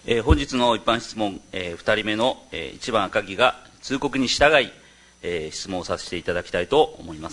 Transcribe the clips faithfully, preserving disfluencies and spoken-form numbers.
えー、本日の一般質問、えー、ふたりめの、えー、いちばん赤木が通告に従い、えー、質問をさせていただきたいと思います。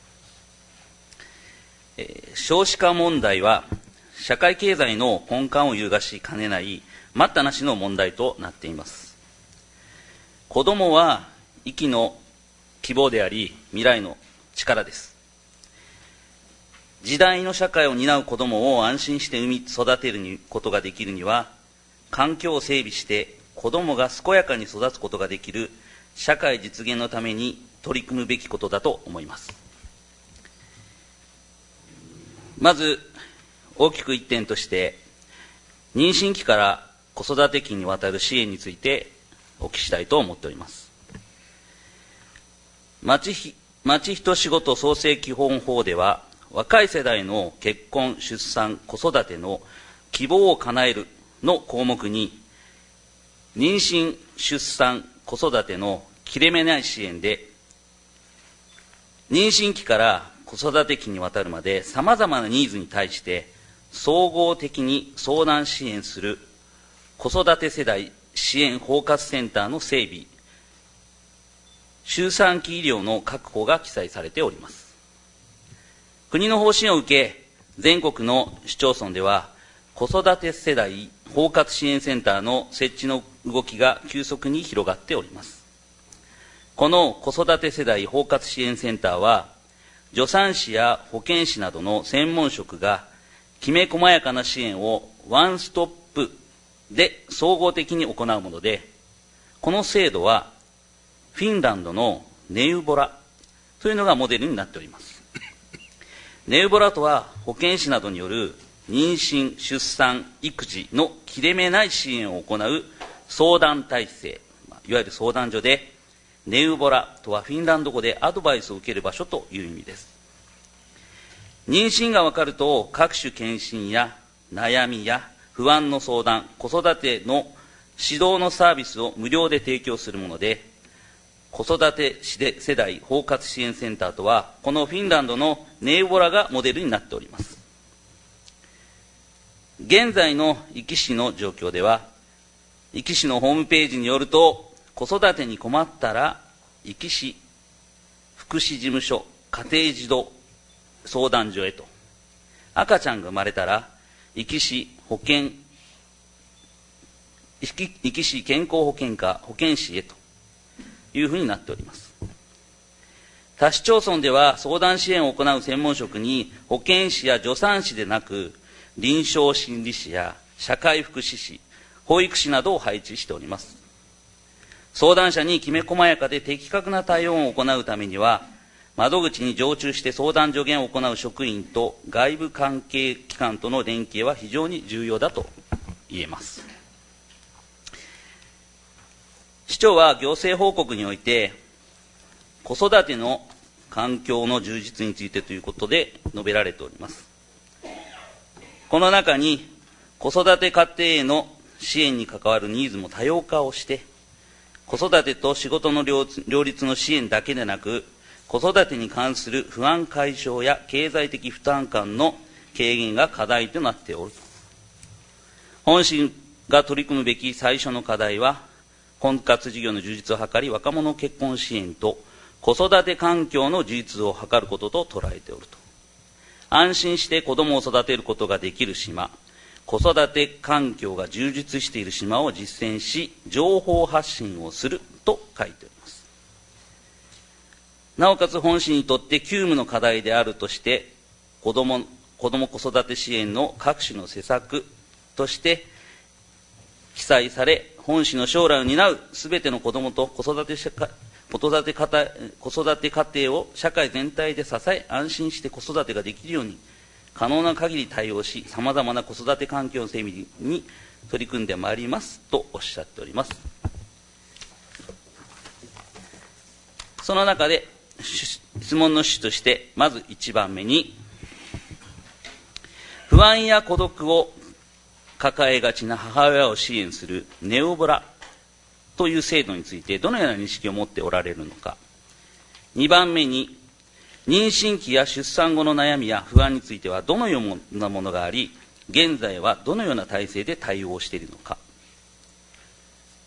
えー、少子化問題は社会経済の根幹を揺るがしかねない待ったなしの問題となっています。子どもは生きの希望であり未来の力です。時代の社会を担う子どもを安心して産み育てることができるには、環境を整備して子どもが健やかに育つことができる社会実現のために取り組むべきことだと思います。まず大きく一点として、妊娠期から子育て期にわたる支援についてお聞きしたいと思っております。町ひ町人仕事創生基本法では、若い世代の結婚、出産、子育ての希望を叶えるの項目に、妊娠、出産、子育ての切れ目ない支援で、妊娠期から子育て期にわたるまでさまざまなニーズに対して総合的に相談支援する子育て世代支援包括センターの整備、周産期医療の確保が記載されております。国の方針を受け、全国の市町村では子育て世代包括支援センターの設置の動きが急速に広がっております。この子育て世代包括支援センターは、助産師や保健師などの専門職がきめ細やかな支援をワンストップで総合的に行うもので、この制度はフィンランドのネウボラというのがモデルになっております。ネウボラとは保健師などによる妊娠、出産、育児の切れ目ない支援を行う相談体制、いわゆる相談所で、ネウボラとはフィンランド語でアドバイスを受ける場所という意味です。妊娠が分かると、各種検診や悩みや不安の相談、子育ての指導のサービスを無料で提供するもので、子育て世代包括支援センターとは、このフィンランドのネウボラがモデルになっております。現在の壱岐市の状況では、壱岐市のホームページによると、子育てに困ったら壱岐市福祉事務所家庭児童相談所へと、赤ちゃんが生まれたら壱岐市保健壱岐市健康保険課保健師へというふうになっております。他市町村では相談支援を行う専門職に保健師や助産師でなく、臨床心理士や社会福祉士、保育士などを配置しております。相談者にきめ細やかで的確な対応を行うためには、窓口に常駐して相談助言を行う職員と外部関係機関との連携は非常に重要だと言えます。市長は行政報告において、子育ての環境の充実についてということで述べられております。この中に、子育て家庭への支援に関わるニーズも多様化をして、子育てと仕事の両立の支援だけでなく、子育てに関する不安解消や経済的負担感の軽減が課題となっておると。本市が取り組むべき最初の課題は、婚活事業の充実を図り、若者結婚支援と子育て環境の充実を図ることと捉えておると。安心して子どもを育てることができる島、子育て環境が充実している島を実践し、情報発信をすると書いております。なおかつ本市にとって急務の課題であるとして、子ども、子ども子育て支援の各種の施策として記載され、本市の将来を担うすべての子どもと子育て社会子育て家庭、子育て家庭を社会全体で支え、安心して子育てができるように、可能な限り対応し、さまざまな子育て環境の整備に取り組んでまいりますとおっしゃっております。その中で、質問の趣旨として、まずいちばんめに、不安や孤独を抱えがちな母親を支援するネオボラという制度についてどのような認識を持っておられるのか。にばんめに、妊娠期や出産後の悩みや不安についてはどのようなものがあり、現在はどのような体制で対応しているのか。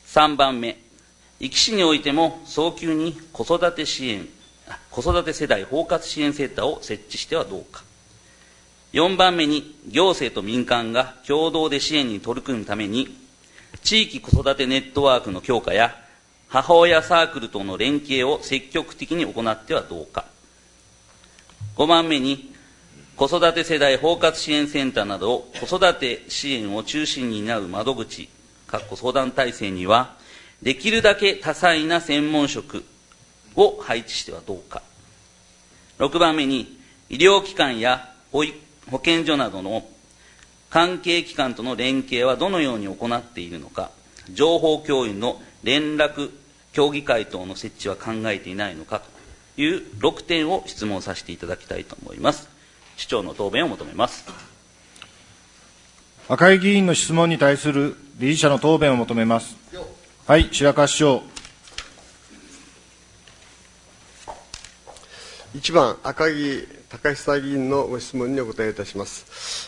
さんばんめ、壱岐市においても早急に子育て支援、子育て世代包括支援センターを設置してはどうか。よんばんめに、行政と民間が共同で支援に取り組むために、地域子育てネットワークの強化や、母親サークルとの連携を積極的に行ってはどうか。ごばんめに、子育て世代包括支援センターなど子育て支援を中心に担う窓口、相談体制には、できるだけ多彩な専門職を配置してはどうか。ろくばんめに、医療機関や保育保健所などの関係機関との連携はどのように行っているのか、情報共有の連絡協議会等の設置は考えていないのかというろくてんを質問させていただきたいと思います。市長の答弁を求めます。 赤井議員の質問に対する理事者の答弁を求めます。はい、白川市長。 いちばん、赤木隆久議員のご質問にお答えいたします。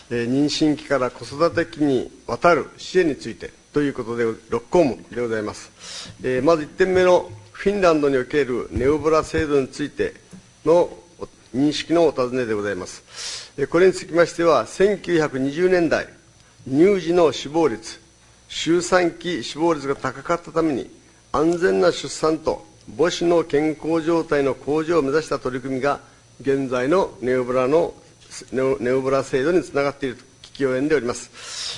えー、妊娠期から子育て期にわたる支援についてということで、ろっこうもくでございます。えー、まずいってんめのフィンランドにおけるネオブラ制度についての認識のお尋ねでございます。えー、これにつきましては、せんきゅうひゃくにじゅうねんだい、乳児の死亡率、周産期死亡率が高かったために、安全な出産と母子の健康状態の向上を目指した取り組みが、現在のネオブラのネオ、ネオブラ制度につながっていると聞き及んでおります。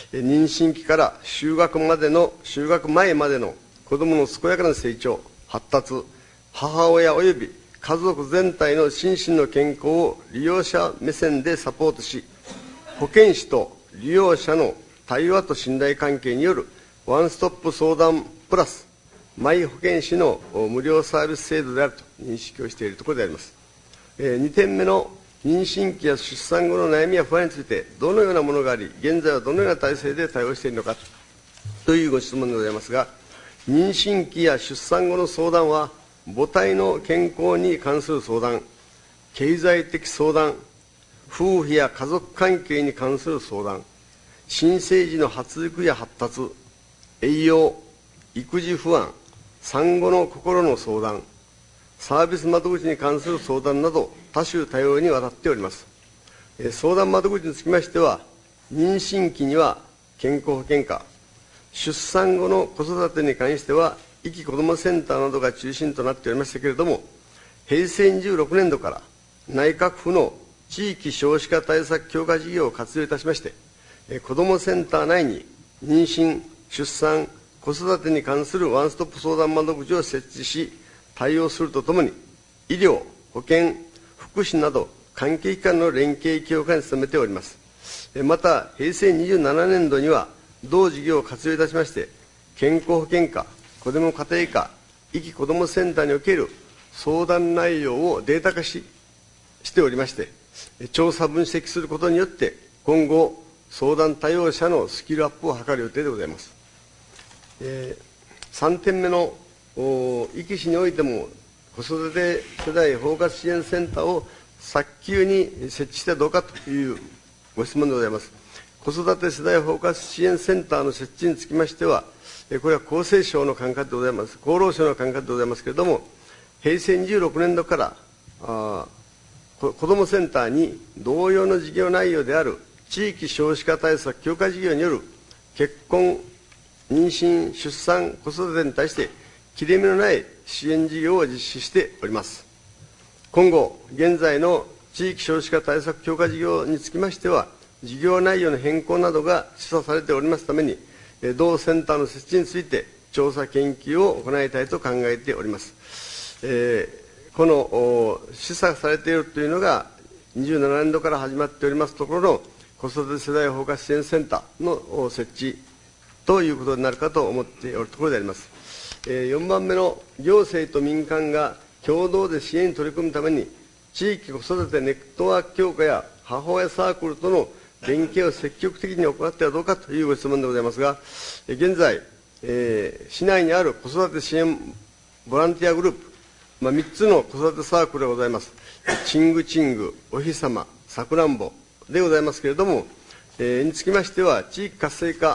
妊娠期から就学までの、就学前までの子どもの健やかな成長、発達、母親及び家族全体の心身の健康を利用者目線でサポートし、保健師と利用者の対話と信頼関係によるワンストップ相談プラス、マイ保健師の無料サービス制度であると認識をしているところであります。にてんめの妊娠期や出産後の悩みや不安について、どのようなものがあり、現在はどのような体制で対応しているのかというご質問でございますが、妊娠期や出産後の相談は、母体の健康に関する相談、経済的相談、夫婦や家族関係に関する相談、新生児の発育や発達、栄養、育児不安、産後の心の相談、サービス窓口に関する相談など、多種多様にわたっております。相談窓口につきましては、妊娠期には健康保険課、出産後の子育てに関しては、壱岐こどもセンターなどが中心となっておりましたけれども、へいせいにじゅうろくねんどから内閣府の地域少子化対策強化事業を活用いたしまして、子どもセンター内に妊娠、出産、子育てに関するワンストップ相談窓口を設置し、対応するとともに、医療、保健、福祉など関係機関の連携強化に努めております。また、へいせいにじゅうななねんどには、同事業を活用いたしまして、健康保険課、子ども家庭課、壱岐こどもセンターにおける相談内容をデータ化ししておりまして、調査分析することによって、今後、相談対応者のスキルアップを図る予定でございます。えー、さんてんめの壱岐市においても、子育て世代包括支援センターを早急に設置してはどうかというご質問でございます。子育て世代包括支援センターの設置につきましては、これは厚生省の管轄でございます、厚労省の管轄でございますけれども、へいせいにじゅうろくねんどからあ子どもセンターに同様の事業内容である地域少子化対策強化事業による結婚、妊娠、出産、子育てに対して切れ目のない支援事業を実施しております。今後、現在の地域少子化対策強化事業につきましては、事業内容の変更などが示唆されておりますために、同センターの設置について調査研究を行いたいと考えております。えー、この示唆されているというのが、にじゅうななねんどから始まっておりますところの子育て世代包括支援センターの設置ということになるかと思っておるところであります。よんばんめの行政と民間が共同で支援に取り組むために、地域子育てネットワーク強化や母親サークルとの連携を積極的に行ってはどうかというご質問でございますが、現在、えー、市内にある子育て支援ボランティアグループ、まあ、みっつの子育てサークルがございます。チングチング、お日さま、さくらんぼでございますけれども、えー、につきましては、地域活性化、地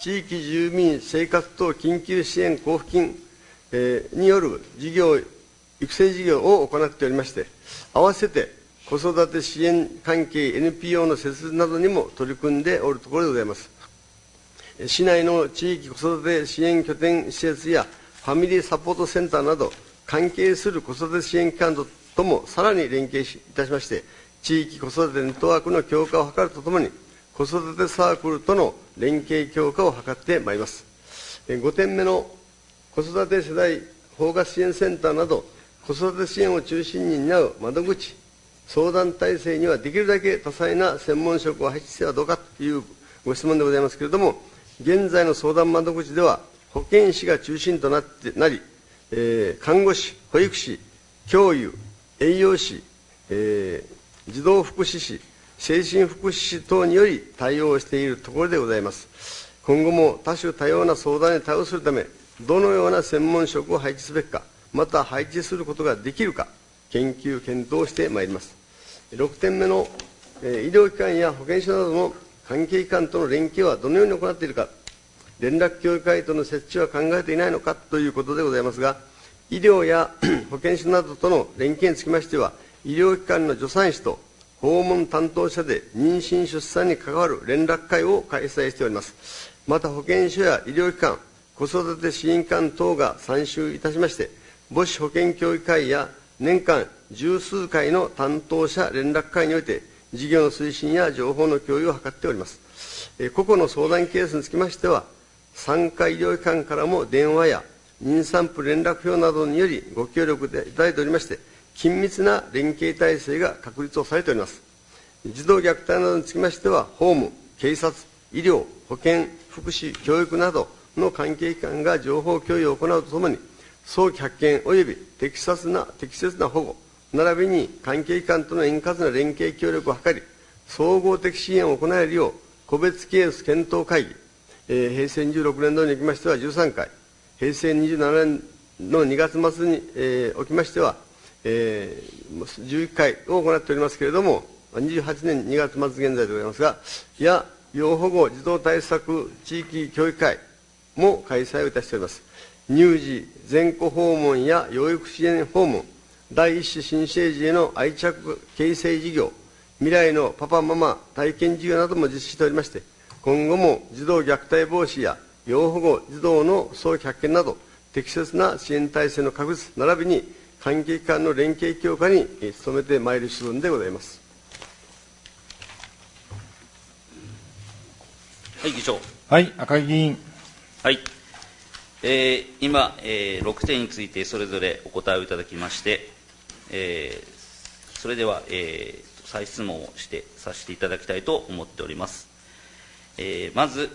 地域住民生活等緊急支援交付金、えー、による事業、育成事業を行っておりまして、合わせて子育て支援関係 エヌピーオー の設立などにも取り組んでおるところでございます。市内の地域子育て支援拠点施設やファミリーサポートセンターなど、関係する子育て支援機関ともさらに連携いたしまして、地域子育てネットワークの強化を図るとともに、子育てサークルとの連携強化を図ってまいります。ごてんめの子育て世代包括支援センターなど、子育て支援を中心に担う窓口、相談体制にはできるだけ多彩な専門職を配置してはどうかというご質問でございますけれども、現在の相談窓口では、保健師が中心となってなり、えー、看護師、保育士、教諭、栄養士、えー、児童福祉士、精神福祉士等により対応しているところでございます。今後も多種多様な相談に対応するため、どのような専門職を配置すべきか、また配置することができるか、研究、検討してまいります。ろくてんめの、えー、医療機関や保健所などの関係機関との連携はどのように行っているか、連絡協議会との設置は考えていないのかということでございますが、医療や保健所などとの連携につきましては、医療機関の助産師と訪問担当者で妊娠・出産に関わる連絡会を開催しております。また保健所や医療機関、子育て支援機関等が参集いたしまして、母子保健協議会や年間十数回の担当者連絡会において、事業の推進や情報の共有を図っております。個々の相談ケースにつきましては、産科医療機関からも電話や妊産婦連絡票などによりご協力いただいておりまして、緊密な連携体制が確立をされております。児童虐待などにつきましては、法務、警察、医療、保健、福祉、教育などの関係機関が情報共有を行うとともに、早期発見及び適切な適切な保護、並びに関係機関との円滑な連携協力を図り、総合的支援を行えるよう、個別ケース検討会議、えー、平成にじゅうろくねん度におきましてはじゅうさんかい、平成にじゅうななねんのにがつ末に、えー、おきましては、えー、じゅういっかいを行っておりますけれども、にじゅうはちねんにがつ末現在でございますが、や要保護児童対策地域教育会も開催をいたしております。乳児、全戸訪問や養育支援訪問、第一子新生児への愛着形成事業、未来のパパママ体験事業なども実施しておりまして、今後も児童虐待防止や要保護児童の早期発見など、適切な支援体制の確立、並びに関係機関の連携強化に努めてまいる所存でございます。 はい、議長。 はい、赤木議員。 はい。えー、今、えー、ろくてんについてそれぞれお答えをいただきまして、えー、それでは、えー、再質問をしてさせていただきたいと思っております。えー、まず、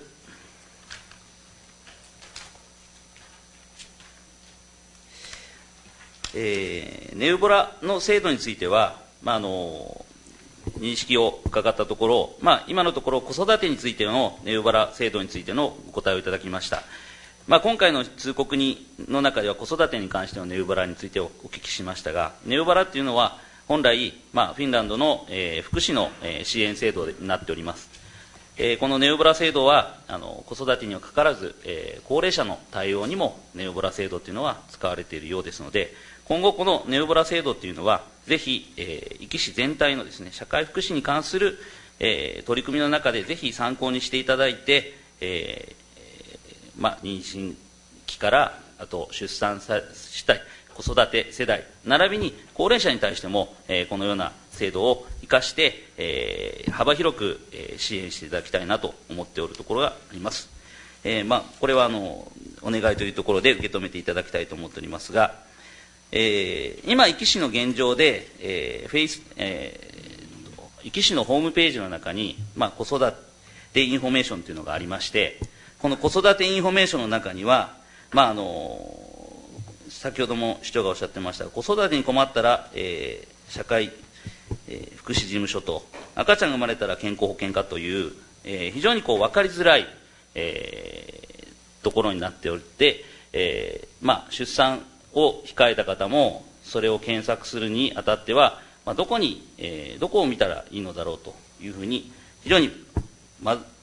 えー、ネウボラの制度については、まあ、あの認識を伺ったところ、まあ、今のところ子育てについてのネウボラ制度についてのお答えをいただきました。まあ、今回の通告にの中では子育てに関してのネウバラについてお聞きしましたが、ネウバラっていうのは本来、まあ、フィンランドの、えー、福祉の、えー、支援制度になっております。えー、このネウバラ制度はあの子育てにはかかわらず、えー、高齢者の対応にもネウバラ制度っていうのは使われているようですので、今後このネウバラ制度っていうのはぜひ、えー、壱岐市全体のですね、社会福祉に関する、えー、取り組みの中でぜひ参考にしていただいて、えーまあ、妊娠期からあと出産さしたい子育て世代並びに高齢者に対しても、えー、このような制度を生かして、えー、幅広く、えー、支援していただきたいなと思っておるところがあります。えーまあ、これはあのお願いというところで受け止めていただきたいと思っておりますが、えー、今壱岐市の現状で、えーフェイスえー、壱岐市のホームページの中に、まあ、子育てインフォメーションというのがありまして、この子育てインフォメーションの中には、まあ、あの先ほども市長がおっしゃってましたが、子育てに困ったら、えー、社会、えー、福祉事務所と赤ちゃんが生まれたら健康保険課という、えー、非常にこう分かりづらい、えー、ところになっておいて、えーまあ、出産を控えた方もそれを検索するにあたっては、まあ、どこに、えー、どこを見たらいいのだろうというふうに非常にま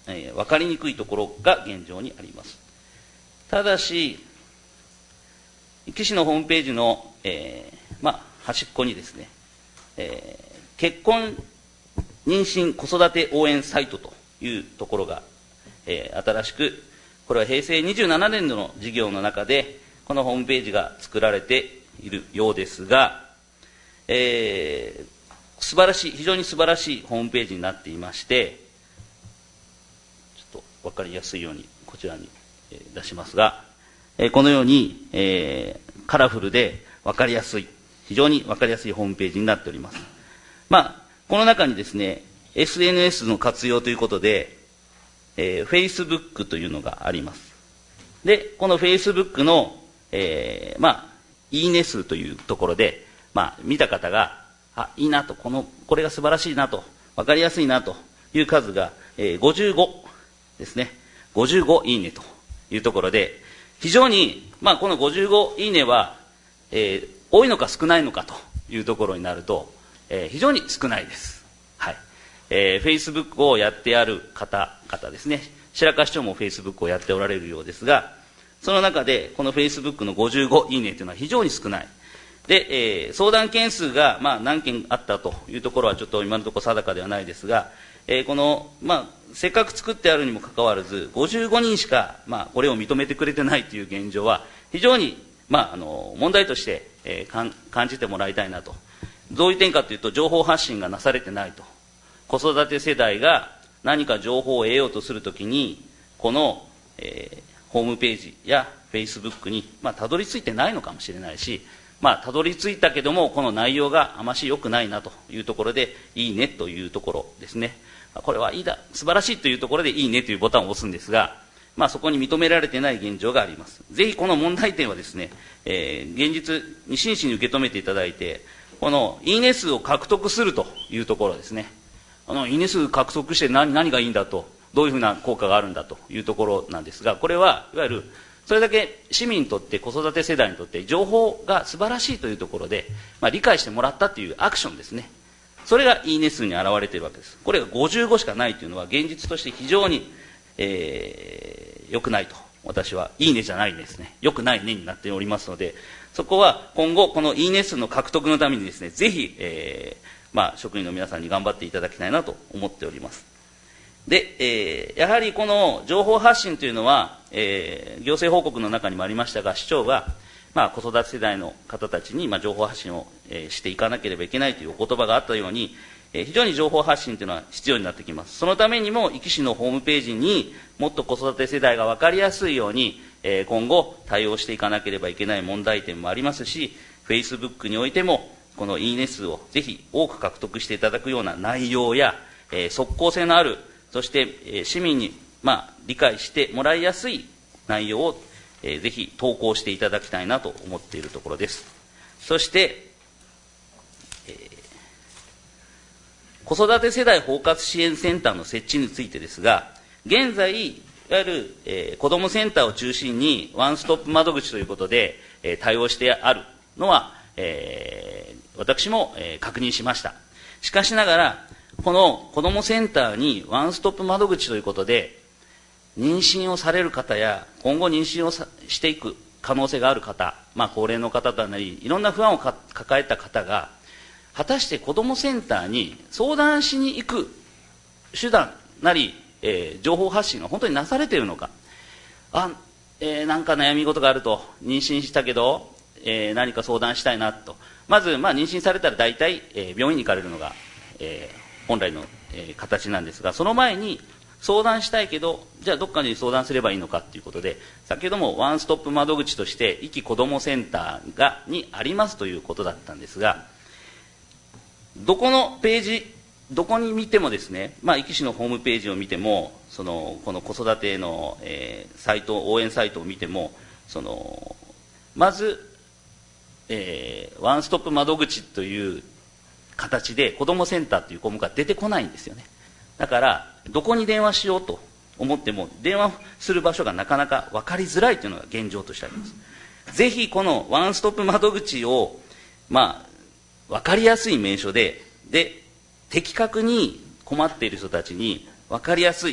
えー、分かりにくいところが現状にあります。ただし、岸のホームページの、えーまあ、端っこにですね、えー、結婚、妊娠、子育て応援サイトというところが、えー、新しく、これは平成にじゅうななねん度の事業の中で、このホームページが作られているようですが、えー、素晴らしい、非常に素晴らしいホームページになっていまして、ちょっと分かりやすいようにこちらに出しますが、このように、えー、カラフルで分かりやすい、非常に分かりやすいホームページになっております。まあ、この中にですね、エスエヌエス の活用ということで、えー、Facebook というのがあります。で、この Facebook の、えー、まあ、いいね数というところで、まあ、見た方が、あ、いいなと、この、これが素晴らしいなと、分かりやすいなという数が、えー、ごじゅうごですね。ごじゅうごいいねというところで、非常に、まあ、このごじゅうごいいねは、えー、多いのか少ないのかというところになると、えー、非常に少ないです。はい。えー、Facebook をやってある方々ですね。白川市長も Facebook をやっておられるようですが、その中で、この Facebook のごじゅうごいいねというのは非常に少ない。で、えー、相談件数が、まあ、何件あったというところはちょっと今のところ定かではないですが、えー、この、まあ、せっかく作ってあるにもかかわらず、ごじゅうごにんしか、まあ、これを認めてくれてないという現状は、非常に、まあ、あの問題として、えー、かん感じてもらいたいなと。どういう点かというと、情報発信がなされてないと。子育て世代が何か情報を得ようとするときに、この、えー、ホームページや Facebook に、まあ、たどり着いてないのかもしれないし、まあ、たどり着いたけども、この内容があまし良くないなというところで、いいねというところですね。これはいいだ、素晴らしいというところで、いいねというボタンを押すんですが、まあ、そこに認められてない現状があります。ぜひこの問題点はですね、えー、現実に真摯に受け止めていただいて、このいいね数を獲得するというところですね。あのいいね数獲得して何、何がいいんだと、どういうふうな効果があるんだというところなんですが、これはいわゆるそれだけ市民にとって子育て世代にとって情報が素晴らしいというところで、まあ、理解してもらったというアクションですね。それがいいね数に表れているわけです。これがごじゅうごしかないというのは現実として非常に、えー、良くないと。私はいいねじゃないですね。良くないねになっておりますので、そこは今後このいいね数の獲得のためにですね、ぜひ、えーまあ、職員の皆さんに頑張っていただきたいなと思っております。で、えー、やはりこの情報発信というのは、えー、行政報告の中にもありましたが、市長が、まあ、子育て世代の方たちに、まあ、情報発信を、えー、していかなければいけないというお言葉があったように、えー、非常に情報発信というのは必要になってきます。そのためにも、壱岐市のホームページにもっと子育て世代が分かりやすいように、えー、今後対応していかなければいけない問題点もありますし、Facebook においても、このいいね数をぜひ多く獲得していただくような内容や、えー、即効性のある、そして、えー、市民に、まあ、理解してもらいやすい内容を、えー、ぜひ投稿していただきたいなと思っているところです。そして、えー、子育て世代包括支援センターの設置についてですが、現在、いわゆる、えー、子どもセンターを中心にワンストップ窓口ということで、えー、対応してあるのは、えー、私も、えー、確認しました。しかしながら、この子どもセンターにワンストップ窓口ということで、妊娠をされる方や、今後妊娠をさしていく可能性がある方、まあ、高齢の方だなり、いろんな不安をか抱えた方が、果たして子どもセンターに相談しに行く手段なり、えー、情報発信が本当になされているのか。あ、えー、なんか悩み事があると、妊娠したけど、えー、何か相談したいなと。まず、まあ、妊娠されたら大体、えー、病院に行かれるのが、えー本来の、えー、形なんですが、その前に相談したいけど、じゃあどっかに相談すればいいのかということで、先ほどもワンストップ窓口として壱岐こどもセンターがにありますということだったんですが、どこのページ、どこに見てもですね、まあ、壱岐市のホームページを見ても、そのこの子育ての、えー、サイト、応援サイトを見ても、そのまず、えー、ワンストップ窓口という形で子どもセンターという項目が出てこないんですよね。だからどこに電話しようと思っても電話する場所がなかなか分かりづらいというのが現状としてあります。ぜひこのワンストップ窓口を、まあ、分かりやすい名称でで的確に困っている人たちに分かりやすい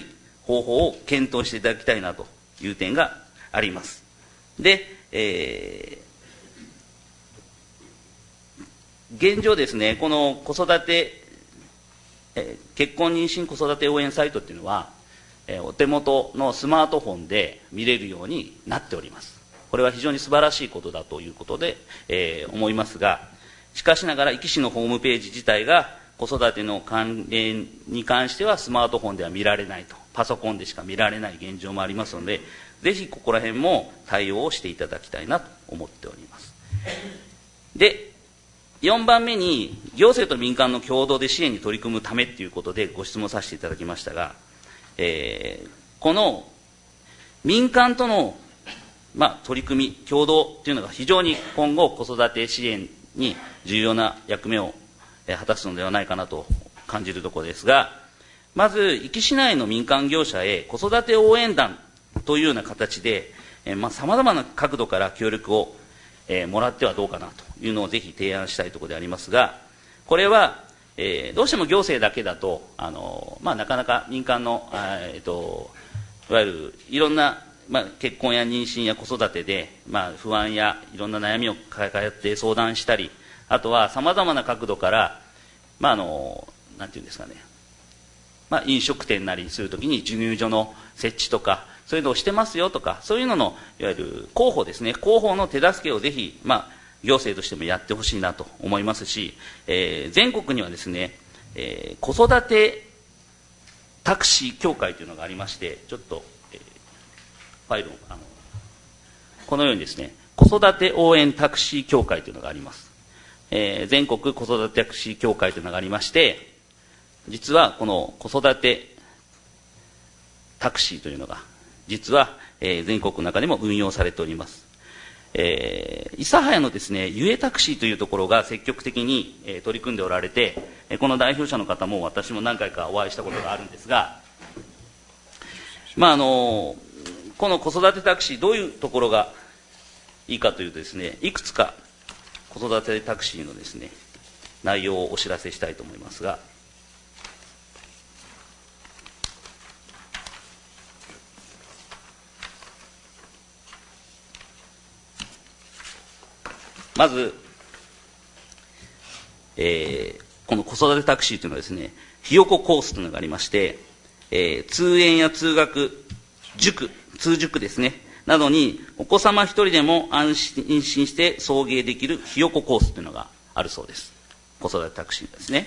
方法を検討していただきたいなという点があります。で、えー、現状ですね、この子育て、えー、結婚妊娠子育て応援サイトっていうのは、えー、お手元のスマートフォンで見れるようになっております。これは非常に素晴らしいことだということで、えー、思いますが、しかしながら、壱岐市のホームページ自体が子育ての関連に関してはスマートフォンでは見られないと、パソコンでしか見られない現状もありますので、ぜひここら辺も対応をしていただきたいなと思っております。で、よんばんめに、行政と民間の共同で支援に取り組むためということでご質問させていただきましたが、えー、この民間とのまあ、取り組み、共同というのが非常に今後、子育て支援に重要な役目を果たすのではないかなと感じるところですが、まず、壱岐市内の民間業者へ子育て応援団というような形で、さまざ、まな角度から協力を、えー、もらってはどうかなというのをぜひ提案したいところでありますが、これは、えー、どうしても行政だけだと、あのまあ、なかなか民間の、えー、といわゆるいろんなまあ、結婚や妊娠や子育てで、まあ、不安やいろんな悩みを抱えて相談したり、あとはさまざまな角度から、まあ、あのなんていうんですかね、まあ、飲食店なりするときに授乳所の設置とか、そういうのをしてますよとか、そういうののいわゆる広報ですね、広報の手助けをぜひ、まあ、行政としてもやってほしいなと思いますし、えー、全国にはですね、えー、子育てタクシー協会というのがありまして、ちょっとファイルをあのこのようにですね、子育て応援タクシー協会というのがあります。えー、全国子育てタクシー協会というのがありまして、実はこの子育てタクシーというのが、実は、えー、全国の中でも運用されております。えー、諫早のですね、ゆえタクシーというところが積極的に、えー、取り組んでおられて、この代表者の方も私も何回かお会いしたことがあるんですが、まああのこの子育てタクシー、どういうところがいいかというとですね、いくつか子育てタクシーのですね、内容をお知らせしたいと思いますが、まず、えー、この子育てタクシーというのはですね、ひよこコースというのがありまして、えー、通園や通学、塾、通塾ですね、などにお子様一人でも安心して送迎できるひよこコースというのがあるそうです。子育てタクシーですね。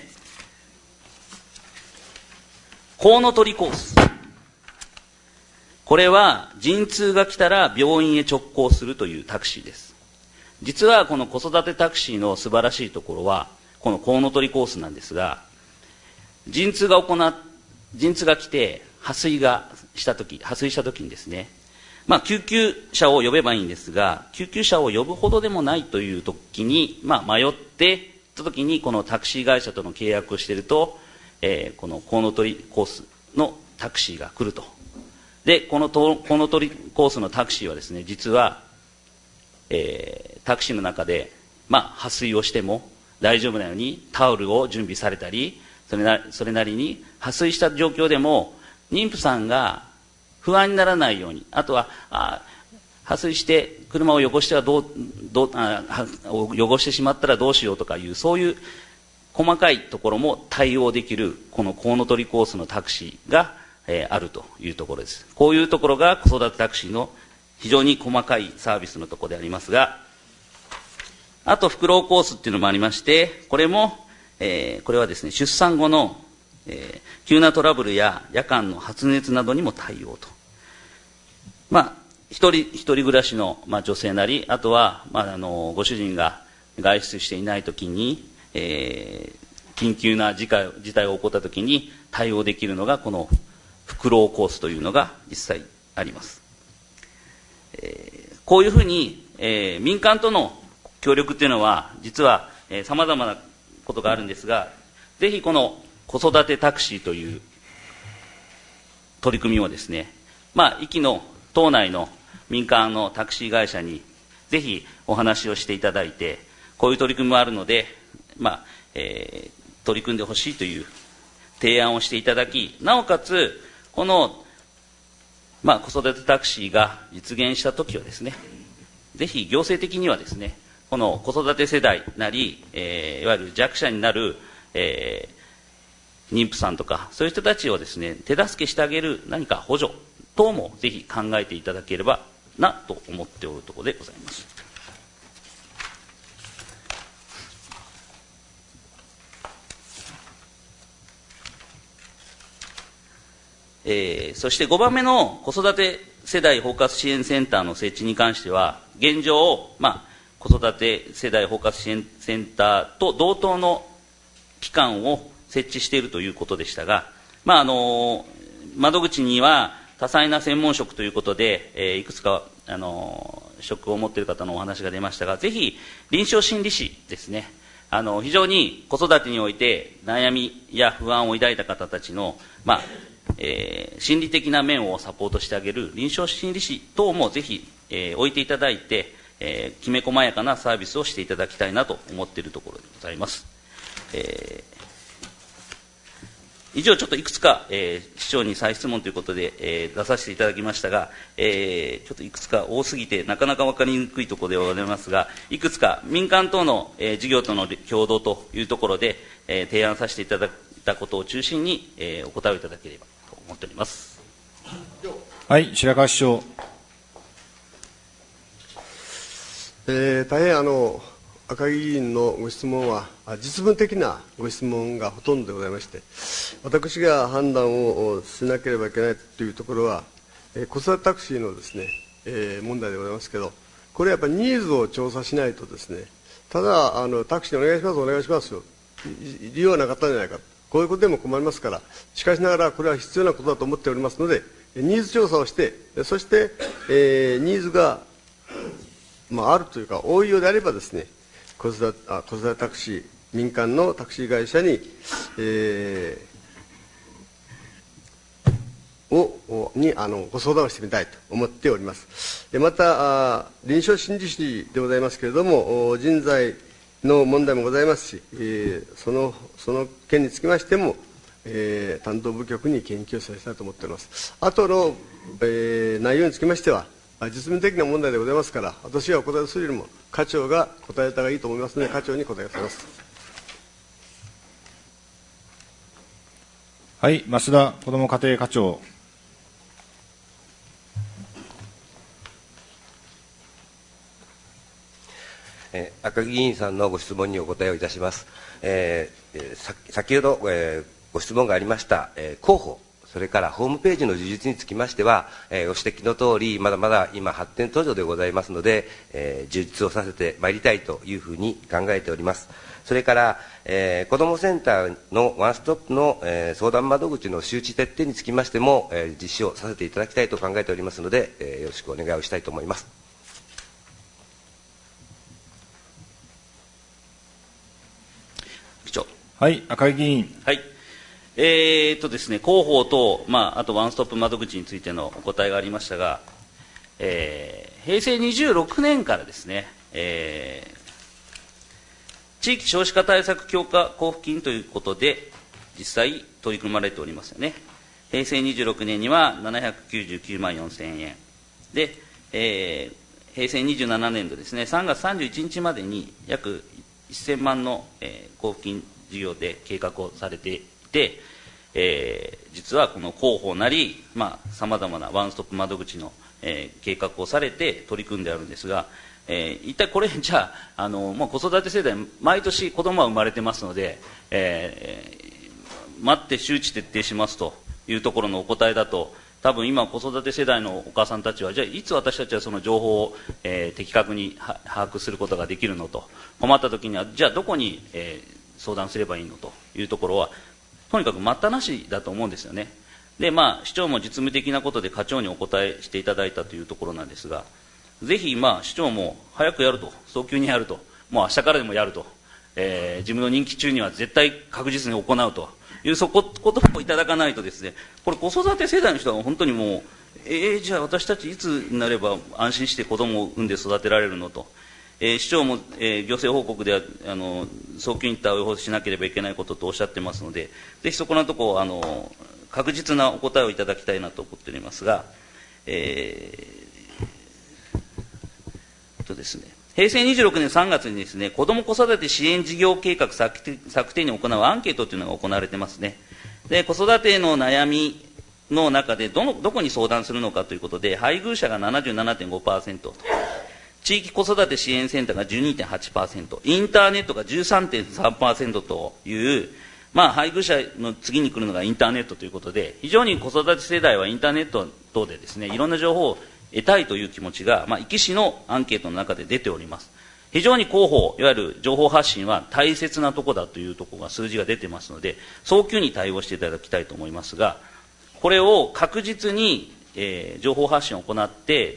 コウノトリコース。これは陣痛が来たら病院へ直行するというタクシーです。実はこの子育てタクシーの素晴らしいところは、このコウノトリコースなんですが、陣痛が行っ、陣痛が来て破水がしたとき、破水したときにですね、まあ、救急車を呼べばいいんですが、救急車を呼ぶほどでもないというときに、まあ、迷っていったときに、このタクシー会社との契約をしていると、えー、このコウノトリコースのタクシーが来ると。で、このコウノトリコースのタクシーはですね、実は、えー、タクシーの中で、まあ、破水をしても大丈夫なようにタオルを準備されたり、それな、それなりに破水した状況でも、妊婦さんが不安にならないように、あとは、あ破水して車を汚してはどう、どうあ汚してしまったらどうしようとかいう、そういう細かいところも対応できる、このコウノトリコースのタクシーが、えー、あるというところです。こういうところが子育てタクシーの非常に細かいサービスのところでありますが、あと、フクロウコースっていうのもありまして、これも、えー、これはですね、出産後の、えー、急なトラブルや夜間の発熱などにも対応と。まあ、一人、一人暮らしの、まあ、女性なり、あとは、まあ、あの、ご主人が外出していないときに、えー、緊急な事態、事態が起こったときに対応できるのが、このフクロウコースというのが実際あります。えー、こういうふうに、えー、民間との協力っていうのは実はさまざまなことがあるんですが、ぜひこの子育てタクシーという取り組みをですね、まあ壱岐の島内の民間のタクシー会社にぜひお話をしていただいて、こういう取り組みもあるので、まあえー、取り組んでほしいという提案をしていただき、なおかつこのまあ、子育てタクシーが実現したときはですね、ぜひ行政的にはですね、この子育て世代なり、えー、いわゆる弱者になる、えー、妊婦さんとか、そういう人たちをですね、手助けしてあげる何か補助等もぜひ考えていただければなと思っておるところでございます。えー、そしてごばんめの子育て世代包括支援センターの設置に関しては、現状、まあ、子育て世代包括支援センターと同等の機関を設置しているということでしたが、まあ、あの窓口には多彩な専門職ということで、えー、いくつか、あの職を持っている方のお話が出ましたが、ぜひ臨床心理士ですね、あの非常に子育てにおいて悩みや不安を抱いた方たちの、まあえー、心理的な面をサポートしてあげる臨床心理士等もぜひ、えー、置いていただいて、えー、きめ細やかなサービスをしていただきたいなと思っているところでございます。えー、以上ちょっといくつか、えー、市長に再質問ということで、えー、出させていただきましたが、えー、ちょっといくつか多すぎてなかなか分かりにくいところではございますが、いくつか民間等の、えー、事業との共同というところで、えー、提案させていただいたことを中心に、えー、お答えをいただければと思っております。 はい、白川市長。 えー、大変あの赤木議員のご質問は実務的なご質問がほとんどでございまして、私が判断をしなければいけないというところは、えー、子育てタクシーのですね、えー、問題でございますけど、これやっぱりニーズを調査しないとですね、ただあのタクシーお願いしますお願いしますよ、利用はなかったんじゃないか、こういうことでも困りますから、しかしながらこれは必要なことだと思っておりますので、ニーズ調査をして、そして、えー、ニーズがまあ、あるというか多いようであればですね、子育て、あ、子育てタクシー、民間のタクシー会社に、えー、をにあのご相談をしてみたいと思っております。でまたあ臨床心理士でございますけれども、人材の問題もございますし、えー、そのその件につきましても、えー、担当部局に研究をさせたいと思っております。あとの、えー、内容につきましては実務的な問題でございますから、私がお答えするよりも課長が答えた方がいいと思いますので、課長に答えをさせます。 はい、増田こども家庭課長。 えー、赤木議員さんのご質問にお答えをいたします。えー、さ先ほど、えー、ご質問がありました、えー、広報、それからホームページの充実につきましては、えー、ご指摘のとおり、まだまだ今発展途上でございますので、えー、充実をさせてまいりたいというふうに考えております。それから、えー、子どもセンターのワンストップの、えー、相談窓口の周知徹底につきましても、えー、実施をさせていただきたいと考えておりますので、えー、よろしくお願いをしたいと思います。 議長。 はい、赤木議員。 はい。えーっとですね、広報と、まあ、あとワンストップ窓口についてのお答えがありましたが、えー、平成にじゅうろくねんからですね、えー、地域少子化対策強化交付金ということで、実際取り組まれておりますよね。平成にじゅうろくねんにはななひゃくきゅうじゅうきゅうまんよんせんえん。で、えー、平成にじゅうななねん度ですね、さんがつさんじゅういちにちまでに約せんまんの、えー、交付金事業で計画をされてで、えー、実はこの広報なりさまざ、まなワンストップ窓口の、えー、計画をされて取り組んであるんですが、えー、一体これじゃあ、あのもう子育て世代毎年子供は生まれてますので、えー、待って周知徹底しますというところのお答えだと、多分今子育て世代のお母さんたちは、じゃあいつ私たちはその情報を、えー、的確に把握することができるのと、困った時にはじゃあどこに、えー、相談すればいいのというところはとにかく待ったなしだと思うんですよね。で、まあ、市長も実務的なことで課長にお答えしていただいたというところなんですが、ぜひ、まあ、市長も早くやると、早急にやると、もう明日からでもやると、えー、自分の任期中には絶対確実に行うというそこことをいただかないとですね、これ子育て世代の人は本当にもう、えー、じゃあ私たちいつになれば安心して子供を産んで育てられるのと。えー、市長も、えー、行政報告ではあの早急に対応しなければいけないこととおっしゃってますので、ぜひそこのところあの確実なお答えをいただきたいなと思っておりますが、 えー、とですね、平成にじゅうろくねんさんがつにですね、子ども子育て支援事業計画策定、策定に行うアンケートというのが行われてますね。で、子育ての悩みの中でどの、どこに相談するのかということで、配偶者が ななじゅうななてんごパーセント、地域子育て支援センターが じゅうにてんはちパーセント、インターネットが じゅうさんてんさんパーセント という、まあ、配偶者の次に来るのがインターネットということで、非常に子育て世代はインターネット等でですね、いろんな情報を得たいという気持ちが、まあ、壱岐市のアンケートの中で出ております。非常に広報、いわゆる情報発信は大切なところだというところが数字が出てますので、早急に対応していただきたいと思いますが、これを確実に、えー、情報発信を行って、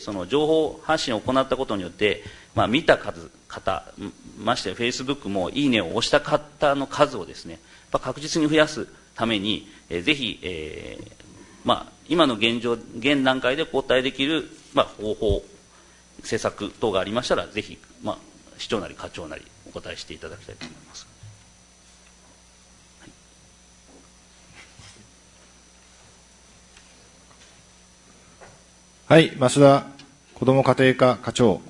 その情報発信を行ったことによって、まあ、見た数、方、ましてフェイスブックもいいねを押した方の数をですね、確実に増やすために、えー、ぜひ、えーまあ、今の現状、現段階でお答えできる、まあ、方法、施策等がありましたら、ぜひ、まあ、市長なり課長なりお答えしていただきたいと思います。 はい、増田子ども家庭課課長。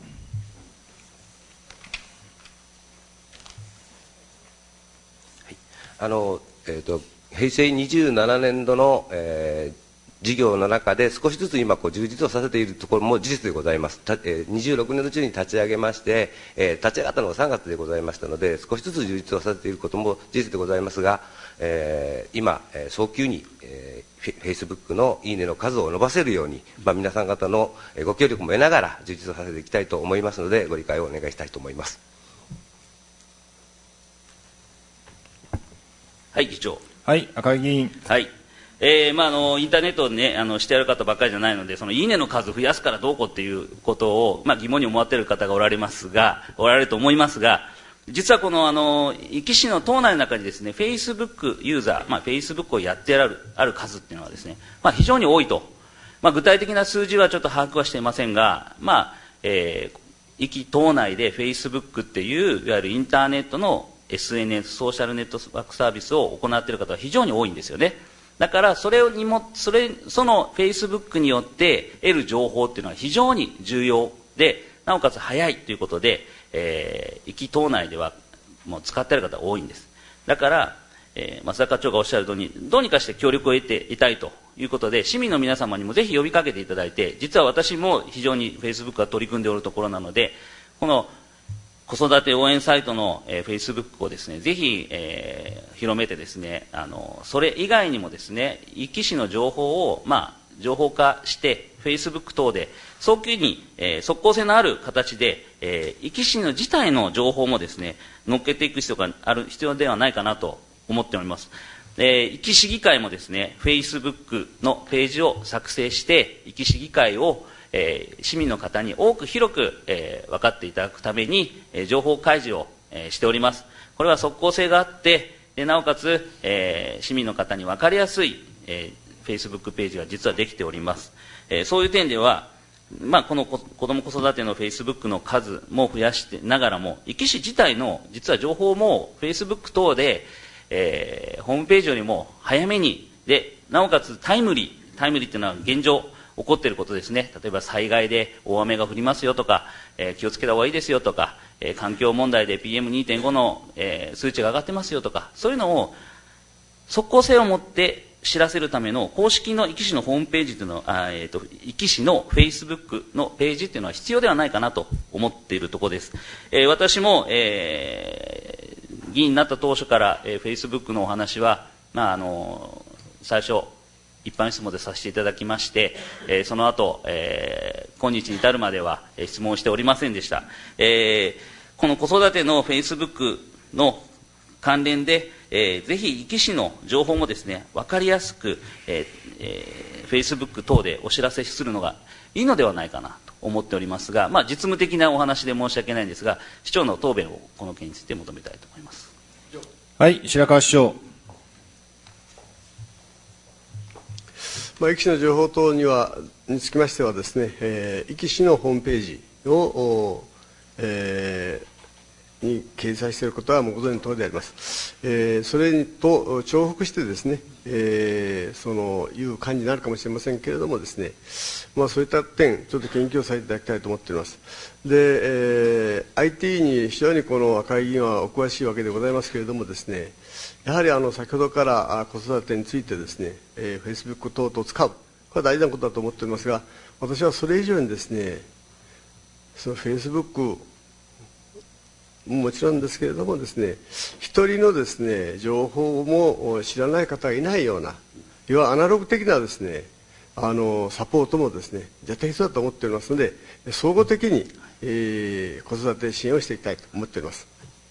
あのえー、と平成にじゅうななねんどの、えー、事業の中で少しずつ今こう充実をさせているところも事実でございます。た、えー、にじゅうろくねん度中に立ち上げまして、えー、立ち上がったのがさんがつでございましたので、少しずつ充実をさせていることも事実でございますが、えー、今、えー、早急に、えー、フェイスブックのいいねの数を伸ばせるように、まあ、皆さん方のご協力も得ながら充実をさせていきたいと思いますので、ご理解をお願いしたいと思います。 はい、議長。 はい、赤木議員。 はい。えーまあ、あのインターネットを、ね、あのしてやる方ばっかりじゃないので、そのいいねの数増やすからどうこうっていうことを、まあ、疑問に思っている方がおられますが、おられると思いますが、実はこの、あの壱岐市の島内の中にですね、フェイスブックユーザー、まあ、フェイスブックをやってある、ある数っていうのはですね、まあ、非常に多いと。まあ、具体的な数字はちょっと把握はしていませんが、まあ、えー、壱岐島内でフェイスブックっていう、いわゆるインターネットのエスエヌエス、ソーシャルネットワークサービスを行っている方は非常に多いんですよね。だからそれにも、それ、そのフェイスブックによって得る情報っていうのは非常に重要で、なおかつ早いということで、えー、壱岐島内ではもう使っている方が多いんです。だから、えー、増田課長がおっしゃるとおりに、どうにかして協力を得ていたいということで、市民の皆様にもぜひ呼びかけていただいて、実は私も非常にフェイスブックは取り組んでおるところなので、この子育て応援サイトの、えー、フェイスブックをですね、ぜひ、えー、広めてですね、あの、それ以外にもですね、壱岐市の情報を、まあ、情報化して、フェイスブック等で、早急に、えー、即効性のある形で、えー、壱岐市の自体の情報もですね、乗っけていく必要がある、必要ではないかなと思っております。えー、壱岐市議会もですね、フェイスブックのページを作成して、壱岐市議会をえー、市民の方に多く広く、えー、分かっていただくために、えー、情報開示を、えー、しております。これは即効性があって、でなおかつ、えー、市民の方に分かりやすい、えー、フェイスブックページが実はできております。えー、そういう点では、まあ、このこ子ども子育てのフェイスブックの数も増やしてながらも、壱岐市自体の実は情報もフェイスブック等で、えー、ホームページよりも早めに、でなおかつタイムリー、タイムリーというのは現状、起こっていることですね。例えば災害で大雨が降りますよとか、えー、気をつけた方がいいですよとか、えー、環境問題で ピーエムにてんご の、えー、数値が上がってますよとか、そういうのを即効性を持って知らせるための公式の壱岐市のホームページというのは、えー、と壱岐市のフェイスブックのページというのは必要ではないかなと思っているところです。えー、私も、えー、議員になった当初から、えー、フェイスブックのお話は、まああのー、最初一般質問でさせていただきまして、えー、その後、えー、今日に至るまでは、えー、質問しておりませんでした。えー、この子育てのフェイスブックの関連で、えー、ぜひ壱岐市の情報もですね、分かりやすく、えーえー、フェイスブック等でお知らせするのがいいのではないかなと思っておりますが、まあ、実務的なお話で申し訳ないんですが、市長の答弁をこの件について求めたいと思います。 はい、白川市長。 まあ、壱岐市の情報等にはにつきましてはですね、えー、壱岐市のホームページを、えー、 に掲載していることはもうご存知の通りであります。えー、それと重複してですね、えー、そのいう感じになるかもしれませんけれどもですね、まあ、そういった点、ちょっと研究をさせていただきたいと思っております。で、えー、アイティー に非常にこの赤井議員はお詳しいわけでございますけれどもですね、やはりあの先ほどから子育てについてですね、えー、Facebook 等々を使う、これは大事なことだと思っておりますが、私はそれ以上にですね、その Facebookもちろんですけれどもですね、一人のですね情報も知らない方がいないような、いわゆるアナログ的なですねあのサポートもですね絶対必要だと思っておりますので、総合的に、えー、子育て支援をしていきたいと思っております。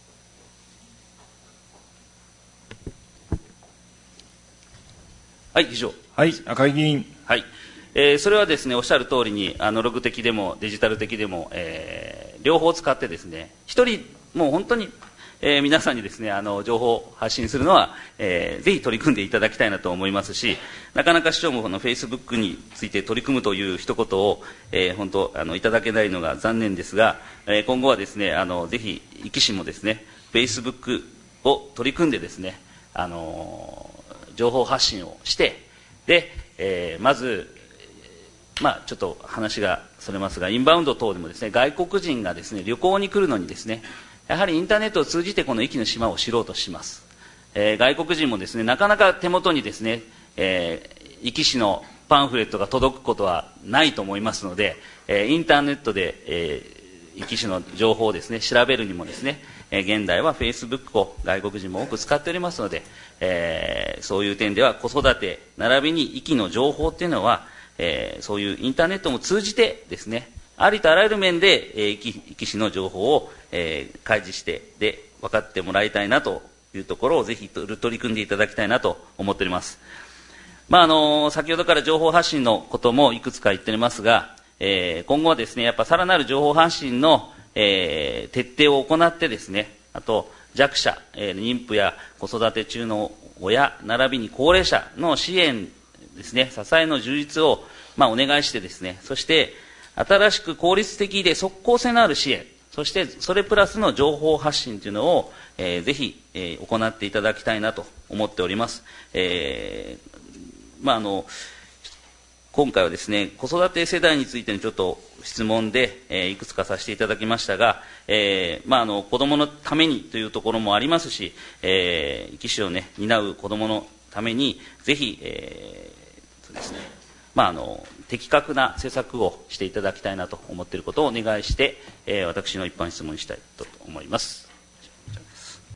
はい、以上。 はい、赤井議員。 はい、えー、それはですね、おっしゃる通りに、アナログ的でもデジタル的でも、えー、両方使ってですね、一人、もう本当に、えー、皆さんにですね、あの、情報を発信するのは、えー、ぜひ取り組んでいただきたいなと思いますし、なかなか市長もこの Facebook について取り組むという一言を、えー、本当、あの、いただけないのが残念ですが、えー、今後はですね、あの、ぜひ、壱岐市もですね、Facebook を取り組んでですね、あのー、情報発信をして、で、えー、まず、まあ、ちょっと話がそれますが、インバウンド等でもですね、外国人がですね、旅行に来るのにですね、やはりインターネットを通じてこの壱岐の島を知ろうとします。えー、外国人もですね、なかなか手元にですね、えー、壱岐市のパンフレットが届くことはないと思いますので、えー、インターネットで、えー、壱岐市の情報をですね、調べるにもですね、えー、現代は Facebook を外国人も多く使っておりますので、えー、そういう点では子育て並びに壱岐の情報っていうのは、えー、そういうインターネットも通じてですね、ありとあらゆる面で、えー、壱岐市の情報を、えー、開示してで分かってもらいたいなというところをぜひ取り組んでいただきたいなと思っております。まああの先ほどから情報発信のこともいくつか言っておりますが、えー、今後はですね、やっぱさらなる情報発信の、えー、徹底を行ってですね、あと弱者、えー、妊婦や子育て中の親並びに高齢者の支援ですね、支えの充実を、まあ、お願いしてですね、そして新しく効率的で即効性のある支援、そしてそれプラスの情報発信というのを、えー、ぜひ、えー、行っていただきたいなと思っております。えーまあ、あの今回はですね、子育て世代についてのちょっと質問で、えー、いくつかさせていただきましたが、えーまあ、あの子どものためにというところもありますし、えー、壱岐市を、ね、担う子どものためにぜひ、えーですね、まあ、あの的確な施策をしていただきたいなと思っていることをお願いして、えー、私の一般質問にしたいと思います。